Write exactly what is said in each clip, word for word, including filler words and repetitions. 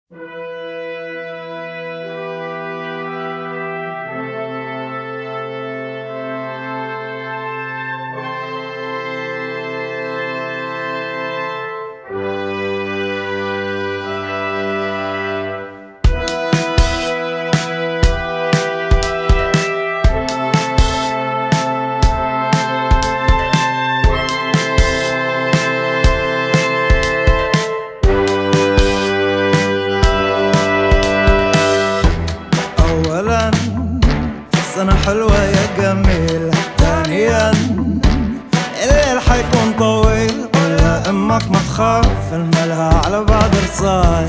سنة حلوة يا جميل. ثانيا الليل حيكون طويل، قول يا امك ما تخاف الملها على بعض رصاص.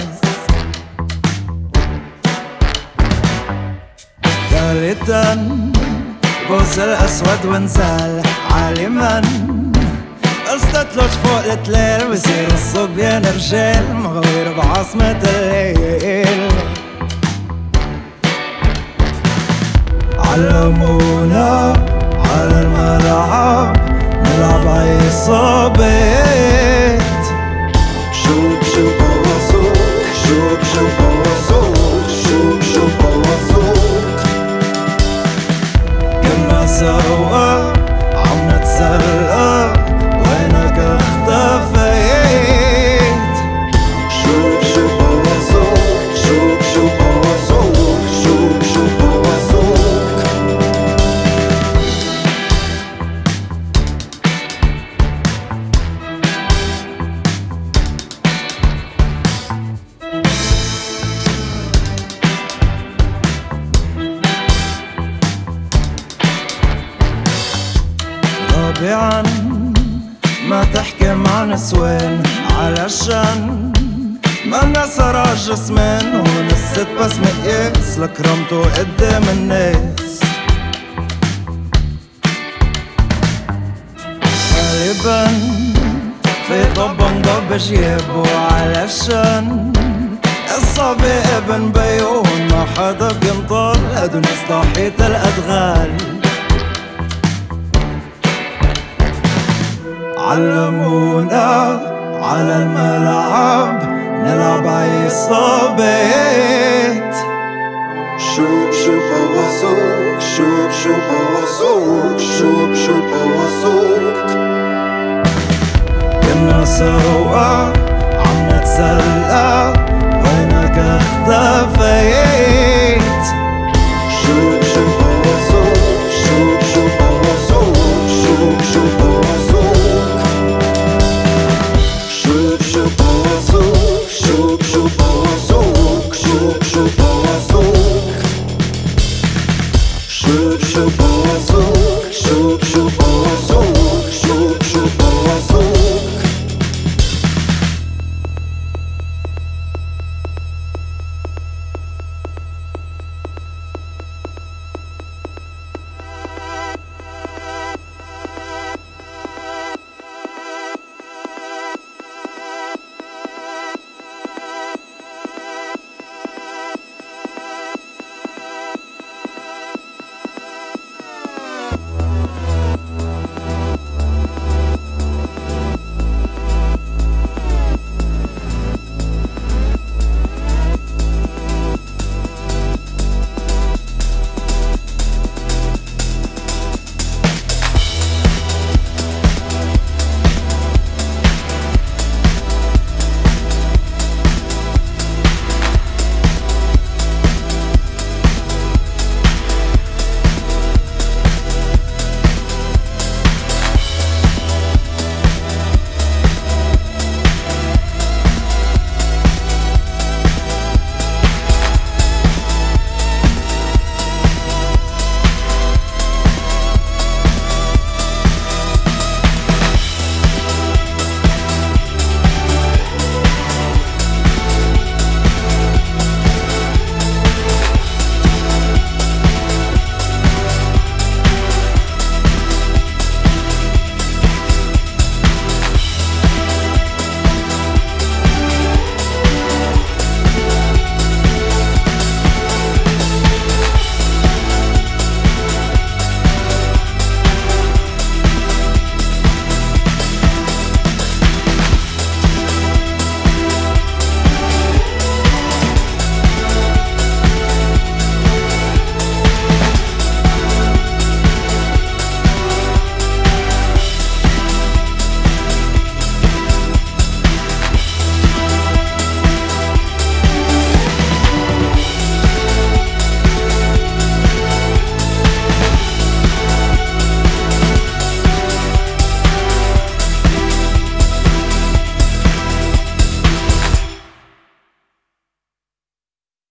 ثالثا بوس الاسود ونزال عالما استتلج فوق التليل، بصير الصبيان رجال مغوير بعاصمة الليل. علمونا على الملعب نلعب عي صابت. شوب شوب وصوك شوب شوب وصوك شوب شوب وصوك. كنا سوا عم نتسلى وينك اختفيت. شوب شوب وصوك شوب شوب وصوك شوب شوب وصوك. رابعا ما تحكي مع نسوان علشان ما نسرى جسمين، هون الست بس مقياس لكرامته قدام الناس. غالبا في طب نضب جيبه علشان الصبي ابن بيو، ما حدا بينطل هدول ناس ضحية الأدغال. علمونا على الملعب نلعب عي صابت. شوب شوب وصوك شوب شوب وصوك شوب شوب وصوك. كنا سوا عم نتسلى